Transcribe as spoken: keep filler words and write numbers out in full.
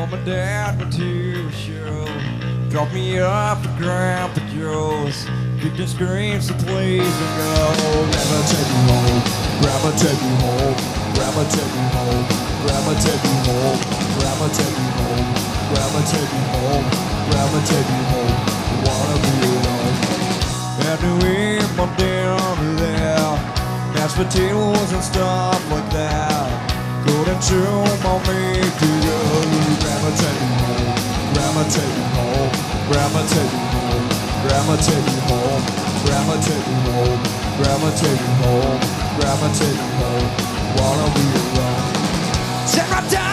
Mom and Dad went to a show, dropped me off to Grandpa Joe's, kicked and screamed some please and go. Grandma take me home, Grandma take me home, Grandma take me home, Grandma take me home, Grandma take me home, Grandma take me home, Grandma take me home, I wanna be alone. Had to eat my dinner there, mashed potatoes and stuff like that. Couldn't chew my meat to go. Grandma take me home, Grandma take me home, Grandma take me home, Grandma take me home, Grandma take me home, Grandma take me home, Grandma take me home, wanna be alone. Sarah